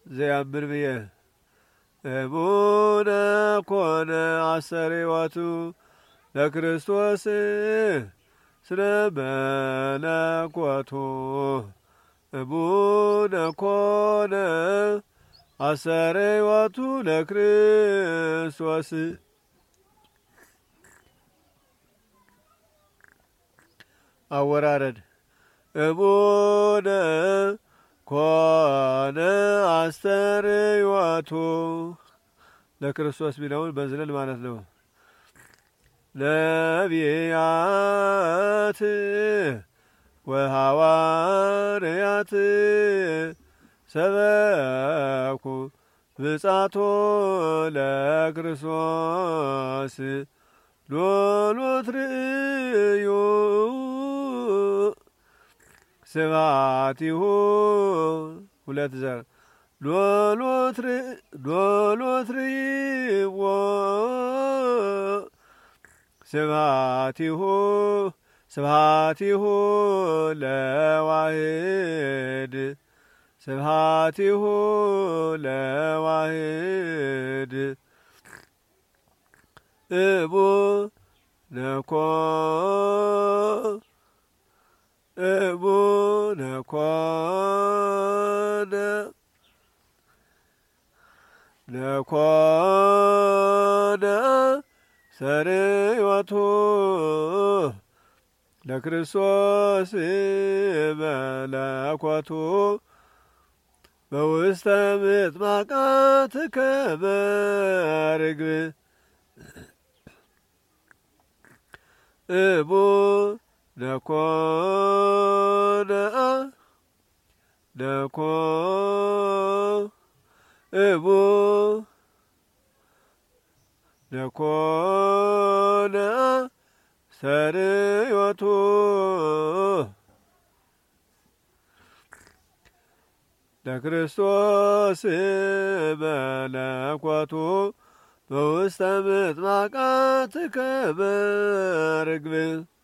ዘያምር ብየ እሙነ ኮነ አሰሪወቱ ለክርስቶስ ስለ መለኮቱ እሙነ ኮነ አሰሪወቱ ለክርስቶስ አወራረድ እሙነ ኮነ አስተርእዮቱ ለክርስቶስ ቢለውን በዝለል ማለት ነው። ነቢያት ወሐዋርያት ሰበኩ ብጻቶ ለክርስቶስ ሎሎት ርእዩ ስብሐቲሁ ሁለት ዘር ሎሎት ርእይዎ ስብሐቲሁ ለዋሕድ ስብሐቲሁ ለዋሕድ እሙነ ኮነ ሰርእዮቱ ለክርስቶስ መለኮቱ በውስተ ምጥማቃት ከመ ርግብ እሙነ ኮነ ሰርእዮቱ ለክርስቶስ መለኮቱ በውስተ ምጥማቃት ከመ ርግብ